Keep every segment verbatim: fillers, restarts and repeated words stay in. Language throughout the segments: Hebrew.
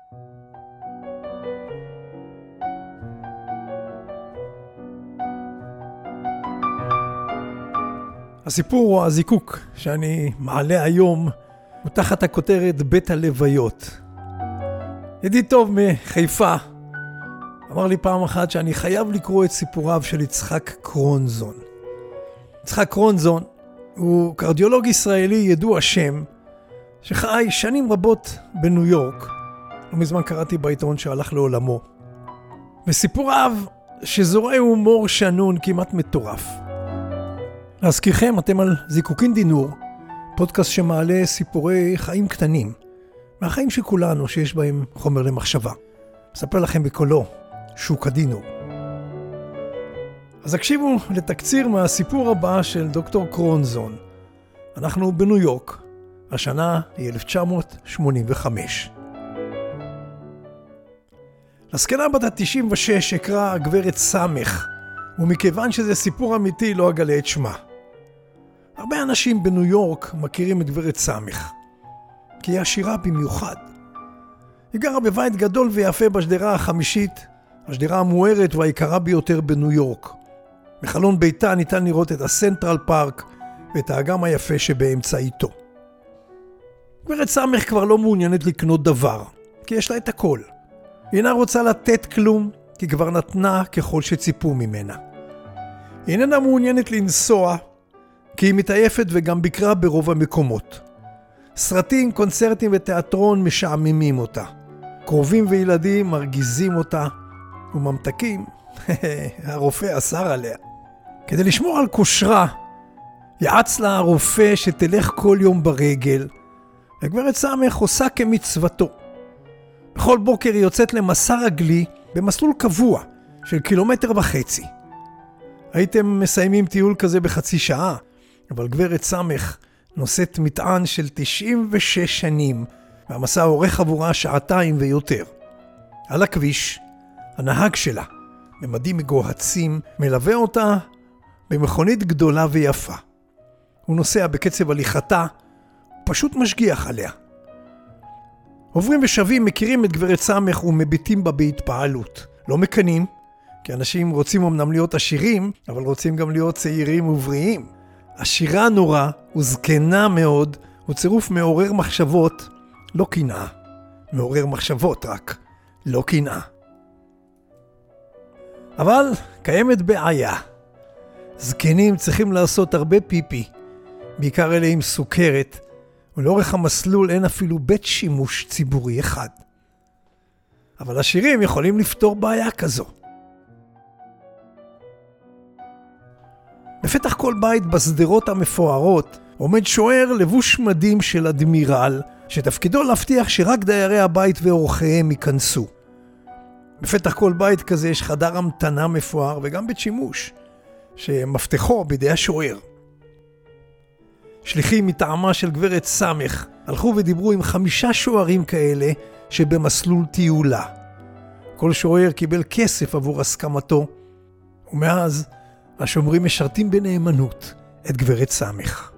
הסיפור או הזיקוק שאני מעלה היום הוא תחת הכותרת בית הלוויות. ידיד טוב מחיפה אמר לי פעם אחת שאני חייב לקרוא את סיפוריו של יצחק קרונזון. יצחק קרונזון הוא קרדיולוג ישראלי ידוע שם שחי שנים רבות בניו יורק. לא מזמן קראתי בעיתון שהלך לעולמו. וסיפוריו שזורעי הומור שנון כמעט מטורף. להזכירכם, אתם על זיקוקין דינור, פודקאסט שמעלה סיפורי חיים קטנים, מהחיים של כולנו שיש בהם חומר למחשבה. אספר לכם בקולו, שוק הדינור. אז הקשיבו לתקציר מהסיפור הבא של דוקטור קרונזון. אנחנו בניו יורק, השנה היא אלף תשע מאות שמונים וחמש. לזקנה בת ה-תשעים ושש אקרא הגברת סמך, ומכיוון שזה סיפור אמיתי לא אגלה את שמה. הרבה אנשים בניו יורק מכירים את גברת סמך, כי היא עשירה במיוחד. היא גרה בבית גדול ויפה בשדרה החמישית, השדרה המוארת והיקרה ביותר בניו יורק. מחלון ביתה ניתן לראות את הסנטרל פארק ואת האגם היפה שבאמצעיתו. גברת סמך כבר לא מעוניינת לקנות דבר, כי יש לה את הכל. היא אינה רוצה לתת כלום, כי כבר נתנה ככל שציפו ממנה. היא איננה מעוניינת לנסוע, כי היא מתעייפת וגם ביקרה ברוב המקומות. סרטים, קונצרטים ותיאטרון משעממים אותה. קרובים וילדים מרגיזים אותה, וממתקים, הרופא אסר עליה. כדי לשמור על כושרה, יעץ לה הרופא שתלך כל יום ברגל, וגברת סמך עושה כמצוותו. בכל בוקר היא יוצאת למסע רגלי במסלול קבוע של קילומטר וחצי. הייתם מסיימים טיול כזה בחצי שעה, אבל גברת סמך נושאת מטען של תשעים ושש שנים, והמסע אורך עבורה שעתיים ויותר. על הכביש, הנהג שלה, במדים מגוהצים, מלווה אותה במכונית גדולה ויפה. הוא נוסע בקצב הליכתה, פשוט משגיח עליה. עוברים ושבים מכירים את גברת סמך ומביטים בה בהתפעלות. לא מקנים, כי אנשים רוצים אמנם להיות עשירים, אבל רוצים גם להיות צעירים ובריאים. עשירה נורא וזקנה מאוד, הוא צירוף מעורר מחשבות, לא קנאה. מעורר מחשבות רק, לא קנאה. אבל קיימת בעיה. זקנים צריכים לעשות הרבה פיפי, בעיקר אלה עם סוכרת, ולאורך המסלול אין אפילו בית שימוש ציבורי אחד. אבל עשירים יכולים לפתור בעיה כזו. בפתח כל בית בסדרות המפוארות עומד שוער לבוש מדים של אדמירל, שתפקידו להבטיח שרק דיירי הבית ואורחיהם ייכנסו. בפתח כל בית כזה יש חדר המתנה מפואר וגם בית שימוש, שמפתחו בידי השוער. שליחים מטעמה של גברת סמך הלכו ודיברו עם חמישה שוערים כאלה שבמסלול טיולה. כל שוער קיבל כסף עבור הסכמתו, ומאז השומרים משרתים בנאמנות את גברת סמך.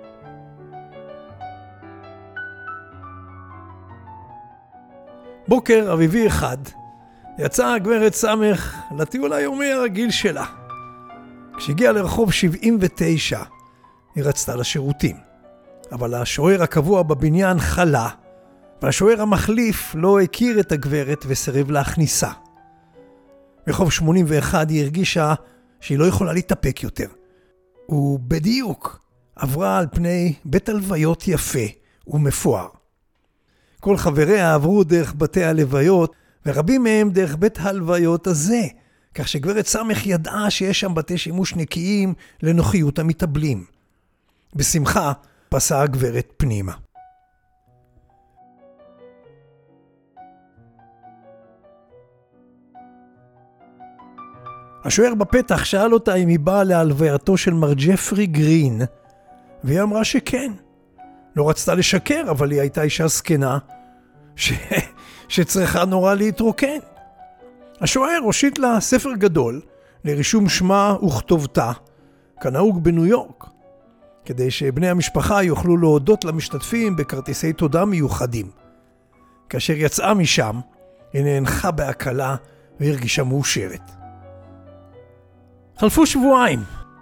בוקר אביבי אחד יצאה גברת סמך לטיול היומי הרגיל שלה. כשהגיעה לרחוב שבעים ותשע היא רצתה לשירותים, אבל השוער הקבוע בבניין חלה, והשוער המחליף לא הכיר את הגברת וסירב להכניסה. ברחוב שמונים ואחת היא הרגישה שהיא לא יכולה להתאפק יותר. ובדיוק עברה על פני בית הלוויות יפה ומפואר. כל חבריה עברו דרך בתי הלוויות, ורבים מהם דרך בית הלוויות הזה, כך שגברת סמך ידעה שיש שם בתי שימוש נקיים לנוחיות המתאבלים. בשמחה פסעה הגברת פנימה. השוער בפתח שאל אותה אם היא באה להלווייתו של מר ג'פרי גרין, והיא אמרה שכן. לא רצתה לשקר, אבל היא הייתה אישה זקנה ש... שצריכה נורא להתרוקן. השוער הושיט לה ספר גדול לרישום שמה וכתובתה, כנהוג בניו יורק, כדי שבני המשפחה יוכלו להודות למשתתפים בכרטיסי תודה מיוחדים. כאשר יצאה משם, היא נאנחה בהקלה והרגישה מאושרת. חלפו שבועיים.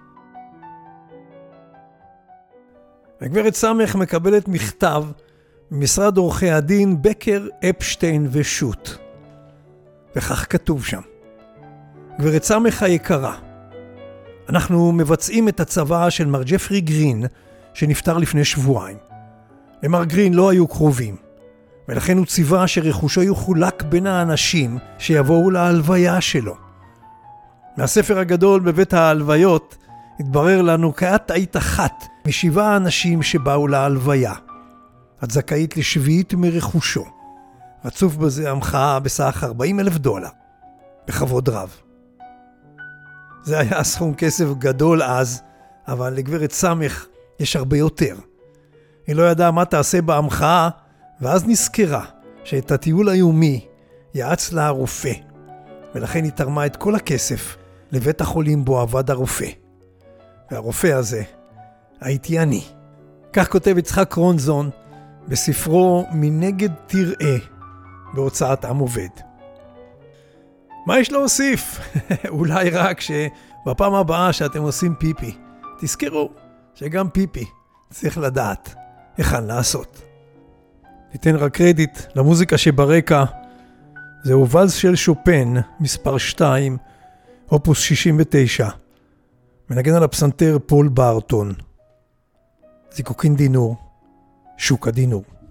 הגברת סמך מקבלת מכתב ממשרד עורכי הדין בקר, אפשטיין ושוט. וכך כתוב שם: גברת סמך היקרה, אנחנו מבצעים את הצוואה של מר ג'פרי גרין שנפטר לפני שבועיים. למר גרין לא היו קרובים, ולכן הוא ציווה שרכושו יחולק בין האנשים שיבואו להלוויה שלו. מהספר הגדול בבית ההלוויות התברר לנו כי את היית אחת משבעה אנשים שבאו להלוויה. את זכאית לשביעית מרכושו. רצוף בזה המחאה בסך ארבעים אלף דולר. בכבוד רב. זה היה סכום כסף גדול אז, אבל לגברת סמך יש הרבה יותר. היא לא ידעה מה תעשה בהמחאה, ואז נזכרה שאת הטיול היומי יעץ לה הרופא, ולכן היא תרמה את כל הכסף לבית החולים בו עבד הרופא. והרופא הזה הייתי אני. כך כותב יצחק רונזון בספרו מנגד תראה בהוצאת עם עובד. מה יש להוסיף? אולי רק שבפעם הבאה שאתם עושים פיפי, תזכרו שגם פיפי צריך לדעת היכן לעשות. ניתן רק קרדיט למוזיקה שברקע. זהו ואלס של שופן מספר שתיים, אופוס שישים ותשע. מנגן על הפסנתר פול בארטון. זיקוקין דינור, שוק הדינור.